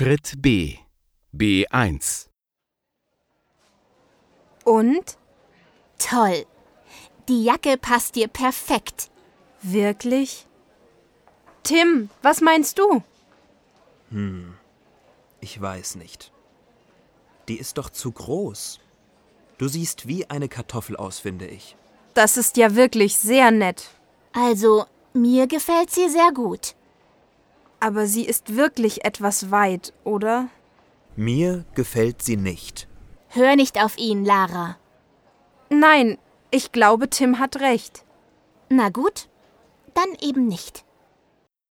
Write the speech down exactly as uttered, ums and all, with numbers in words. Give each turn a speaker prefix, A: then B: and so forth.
A: Schritt B. B eins.
B: Und?
C: Toll. Die Jacke passt dir perfekt.
B: Wirklich? Tim, was meinst du?
D: Hm, ich weiß nicht. Die ist doch zu groß. Du siehst wie eine Kartoffel aus, finde ich.
B: Das ist ja wirklich sehr nett.
C: Also, mir gefällt sie sehr gut.
B: Aber sie ist wirklich etwas weit, oder?
D: Mir gefällt sie nicht.
C: Hör nicht auf ihn, Lara.
B: Nein, ich glaube, Tim hat recht.
C: Na gut, dann eben nicht.